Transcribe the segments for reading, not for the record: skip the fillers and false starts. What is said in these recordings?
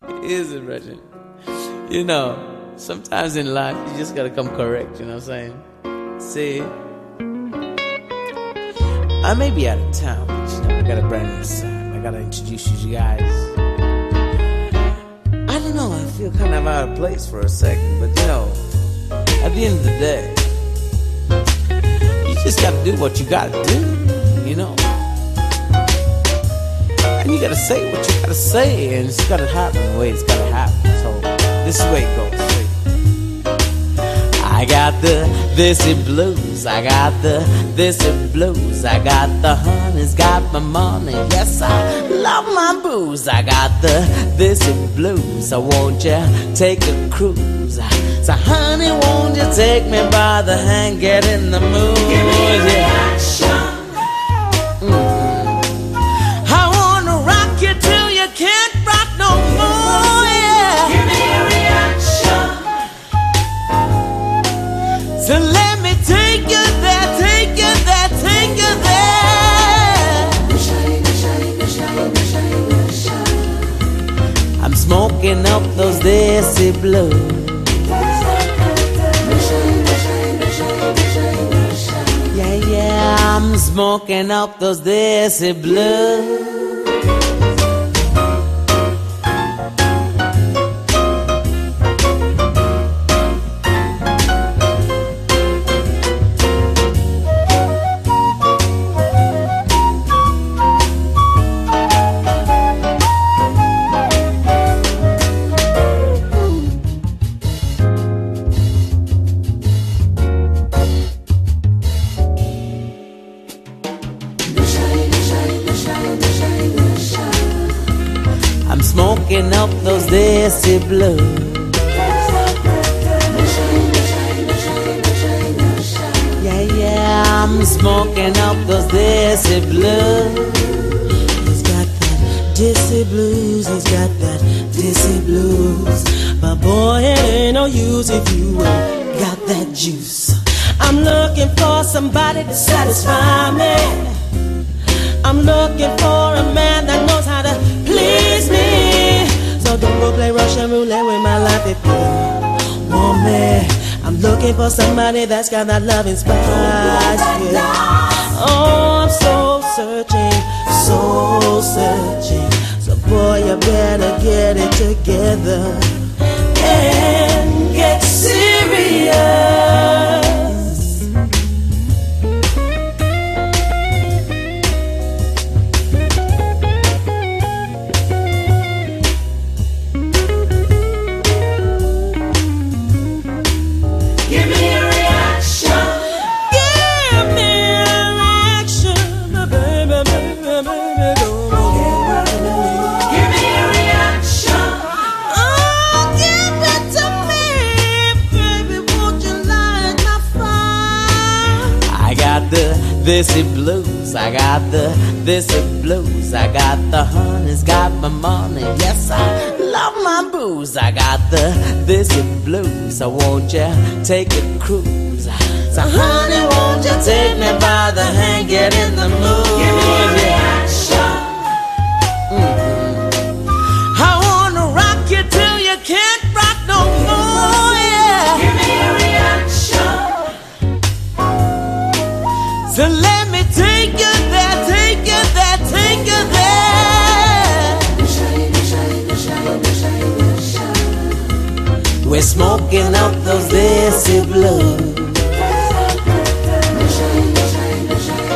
Is it, Reggie? You know, sometimes in life you just gotta come correct, you know what I'm saying? See, I may be out of town, but you know, I got a brand new song. I gotta introduce you guys. I don't know, I feel kind of out of place for a second, but you know, at the end of the day, you just gotta do what you gotta do, you know? And you gotta say what you gotta say, and it's gotta happen the way it's gotta happen. So this is the way it goes. I got the Dizzy Blues, I got the Dizzy Blues, I got the honey's got my money, yes I love my booze. I got the Dizzy Blues, so won't you take a cruise? So honey, won't you take me by the hand, get in the mood? Give me a reaction. Can't rock no more, yeah. Give me a reaction. So let me take you there, take you there, take you there. I'm smoking up those Dizzy Blues. Yeah, yeah, I'm smoking up those Dizzy Blues. Smoking up those Dizzy Blues. Yeah, yeah, I'm smoking up those Dizzy Blues. He's got that Dizzy Blues, he's got that Dizzy Blues. But boy, it ain't no use if you ain't got that juice. I'm looking for somebody to satisfy me. I'm looking for a man that knows how to please me. So don't go play Russian roulette with my life if you want me. I'm looking for somebody that's got that loving spice, yeah. Oh, I'm so searching, so searching. So boy, you better get it together and get serious. Dizzy Blues, I got the Dizzy Blues, I got the honey's got my money, yes I love my booze. I got the Dizzy Blues, so won't you take a cruise? So honey, won't you take me by the hand, get in the mood? Give me a reaction. I wanna rock you till you can't rock no more, yeah. Give me a reaction. So let me take you there, take you there, take you there. We're smoking up those Dizzy Blues.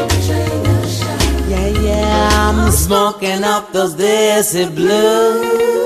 Yeah, yeah, I'm smoking up those Dizzy Blues.